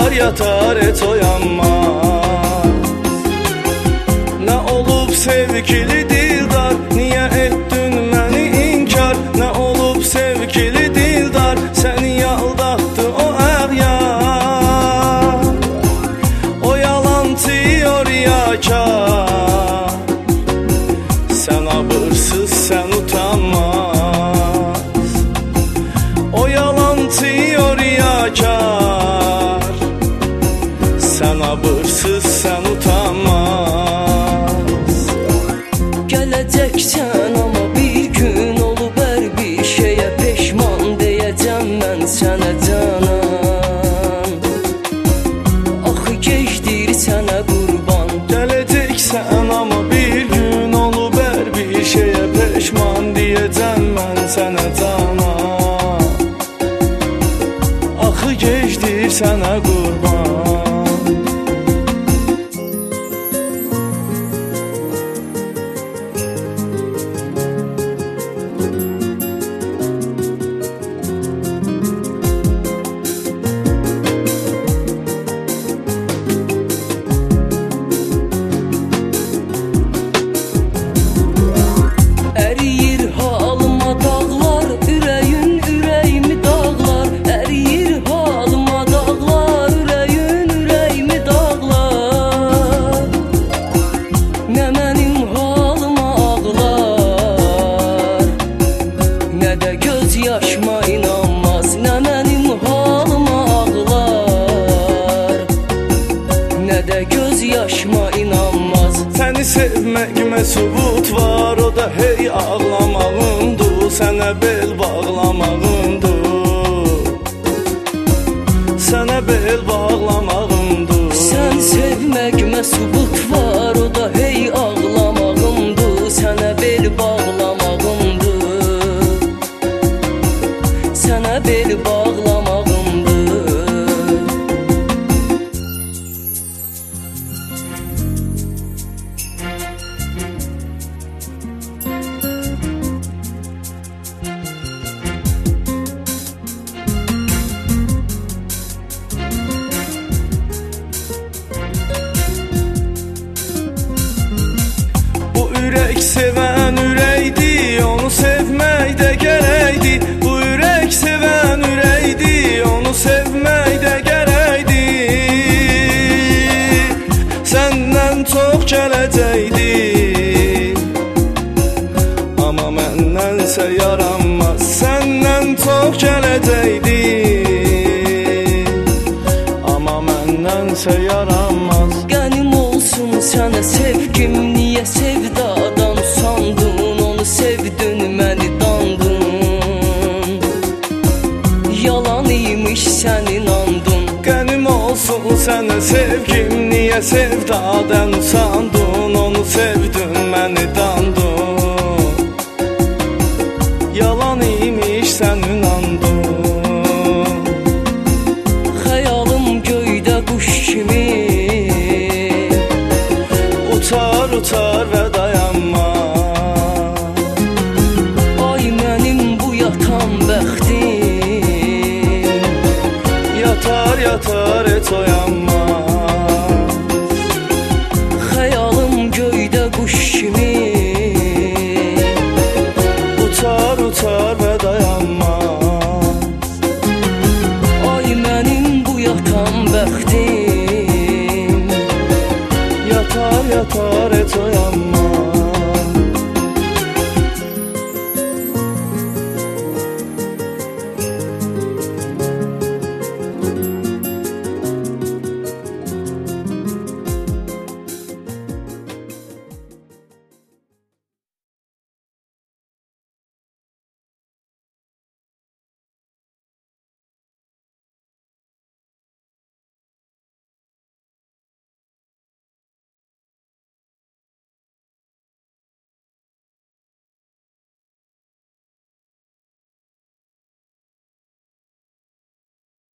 yatar yatar et oyanmaz. Nə olub sevgili Dildar, niyə etdin məni inkar? Nə olub sevgili Dildar, səni aldatdı o əğyar. O yalancı riyakar, sən abırsız, sən utanmaz. O yalancı riyakar, sən abırsız, sən utanmaz. Gələcəksən amma bir gün olub hər bir şeyə peşman deyəcəm mən sənə canan. Axı gecdir sənə qurban. Gələcəksən amma bir gün olub hər bir şeyə peşman deyəcəm mən sənə canan. Axı gecdir sənə qurban. Yaşıma inanmaz, nə mənim halıma ağlar, nə də göz yaşıma inanmaz. Səni sevməyimə sübut var, o da hey ağlamağındır, sənə bel bağlamağındır, sənə bel bağlamağındır. Sən sevməyimə sübut var, o da hey ağlamağındır, sənə bel bağlamağındır, sənə bel bağlamağımdır. Bu ürək sevən ürəkdir, onu sevmək də gərəkdir. Bu ürək sevən ürəkdir, onu sevmək də gərəkdir. Səndən çox gələcəkdir, amma məndənsə yaranmaz. Səndən çox gələcəkdir, amma məndənsə yaranmaz. Qənim olsun sənə sevgim, niyə sevdadan usandın? Onu sevdin, məni dandın, yalan imiş sən inandın. Qənim olsun sənə sevgim, niyə sevdadan usandın? Onu sevdin, məni dandın, yalan imiş sən inandın. Xəyalım göydə quş kimi uçar uçar və dayanmaz. Ay mənim bu yatan bəxtim, Yatar yatar et oyanmaz.